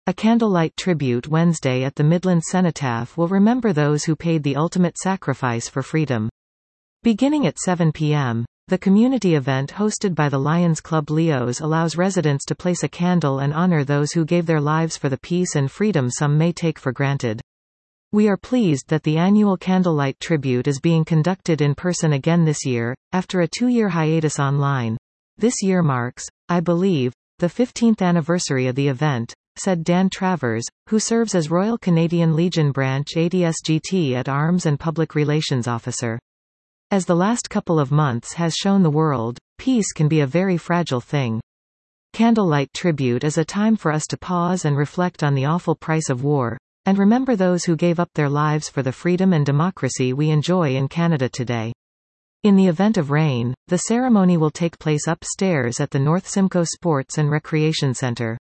A candlelight tribute Wednesday at the Midland Cenotaph will remember those who paid the ultimate sacrifice for freedom. Beginning at 7 p.m., the community event hosted by the Lions Club Leos allows residents to place a candle and honor those who gave their lives for the peace and freedom some may take for granted. We are pleased that the annual candlelight tribute is being conducted in person again this year, after a 2-year hiatus online. This year marks, I believe, the 15th anniversary of the event, said Dan Travers, who serves as Royal Canadian Legion Branch ADSGT at Arms and Public Relations Officer. As the last couple of months has shown the world, peace can be a very fragile thing. Candlelight tribute is a time for us to pause and reflect on the awful price of war, and remember those who gave up their lives for the freedom and democracy we enjoy in Canada today. In the event of rain, the ceremony will take place upstairs at the North Simcoe Sports and Recreation Centre.